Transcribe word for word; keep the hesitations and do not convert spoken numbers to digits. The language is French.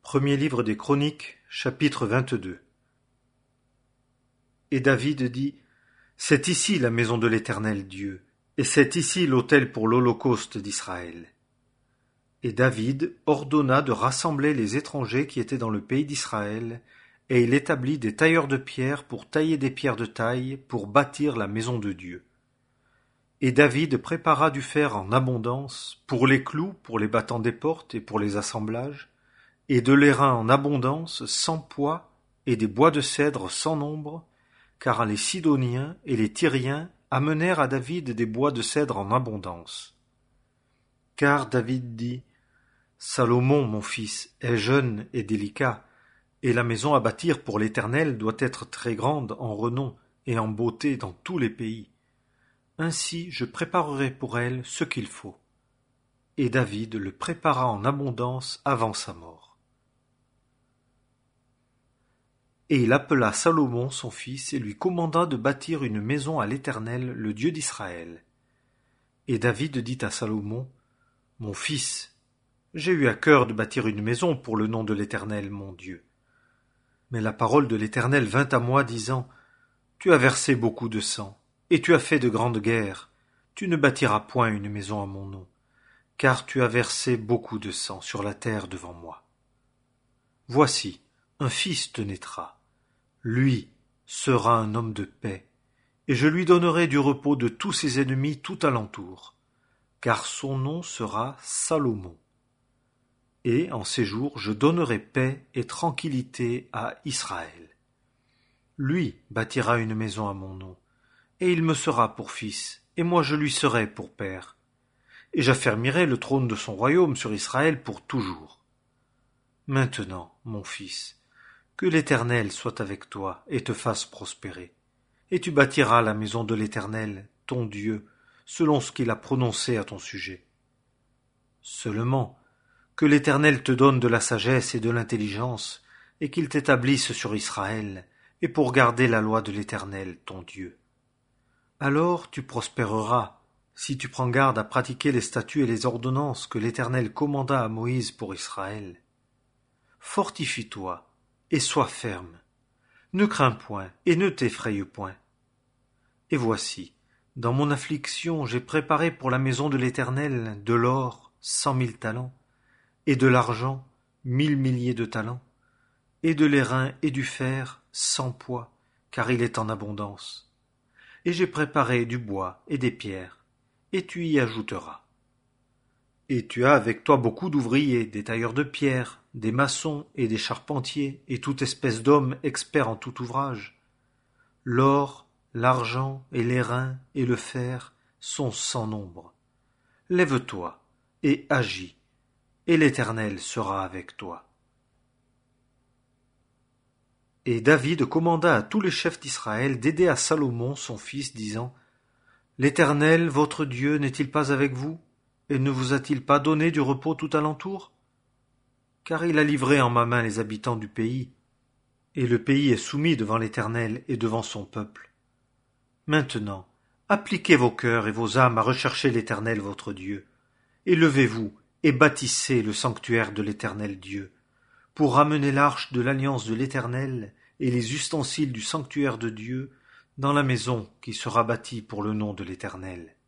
Premier livre des Chroniques, chapitre vingt-deux. Et David dit: C'est ici la maison de l'Éternel Dieu, et c'est ici l'autel pour l'holocauste d'Israël. Et David ordonna de rassembler les étrangers qui étaient dans le pays d'Israël, et il établit des tailleurs de pierre pour tailler des pierres de taille pour bâtir la maison de Dieu. Et David prépara du fer en abondance, pour les clous, pour les battants des portes et pour les assemblages, et de l'airain en abondance, sans poids, et des bois de cèdre sans nombre, car les Sidoniens et les Tyriens amenèrent à David des bois de cèdre en abondance. Car David dit: Salomon, mon fils, est jeune et délicat, et la maison à bâtir pour l'Éternel doit être très grande en renom et en beauté dans tous les pays. Ainsi je préparerai pour elle ce qu'il faut. Et David le prépara en abondance avant sa mort. Et il appela Salomon son fils et lui commanda de bâtir une maison à l'Éternel, le Dieu d'Israël. Et David dit à Salomon: Mon fils, j'ai eu à cœur de bâtir une maison pour le nom de l'Éternel, mon Dieu. Mais la parole de l'Éternel vint à moi, disant: Tu as versé beaucoup de sang, et tu as fait de grandes guerres. Tu ne bâtiras point une maison à mon nom, car tu as versé beaucoup de sang sur la terre devant moi. Voici, un fils te naîtra. Lui sera un homme de paix, et je lui donnerai du repos de tous ses ennemis tout alentour, car son nom sera Salomon. Et en ces jours je donnerai paix et tranquillité à Israël. Lui bâtira une maison à mon nom, et il me sera pour fils, et moi je lui serai pour père. Et j'affermirai le trône de son royaume sur Israël pour toujours. Maintenant, mon fils, que l'Éternel soit avec toi et te fasse prospérer. Et tu bâtiras la maison de l'Éternel, ton Dieu, selon ce qu'il a prononcé à ton sujet. Seulement, que l'Éternel te donne de la sagesse et de l'intelligence, et qu'il t'établisse sur Israël, et pour garder la loi de l'Éternel, ton Dieu. Alors tu prospéreras, si tu prends garde à pratiquer les statuts et les ordonnances que l'Éternel commanda à Moïse pour Israël. Fortifie-toi, et sois ferme. Ne crains point, et ne t'effraie point. Et voici, dans mon affliction, j'ai préparé pour la maison de l'Éternel de l'or, cent mille talents, et de l'argent, mille milliers de talents, et de l'airain et du fer, sans poids, car il est en abondance. Et j'ai préparé du bois et des pierres, et tu y ajouteras. Et tu as avec toi beaucoup d'ouvriers, des tailleurs de pierre, des maçons et des charpentiers, et toute espèce d'hommes experts en tout ouvrage. L'or, l'argent et l'airain et le fer sont sans nombre. Lève-toi et agis, et l'Éternel sera avec toi. Et David commanda à tous les chefs d'Israël d'aider à Salomon son fils, disant: L'Éternel, votre Dieu, n'est-il pas avec vous, et ne vous a-t-il pas donné du repos tout alentour? Car il a livré en ma main les habitants du pays, et le pays est soumis devant l'Éternel et devant son peuple. Maintenant, appliquez vos cœurs et vos âmes à rechercher l'Éternel votre Dieu, et levez-vous et bâtissez le sanctuaire de l'Éternel Dieu, pour ramener l'arche de l'alliance de l'Éternel et les ustensiles du sanctuaire de Dieu dans la maison qui sera bâtie pour le nom de l'Éternel.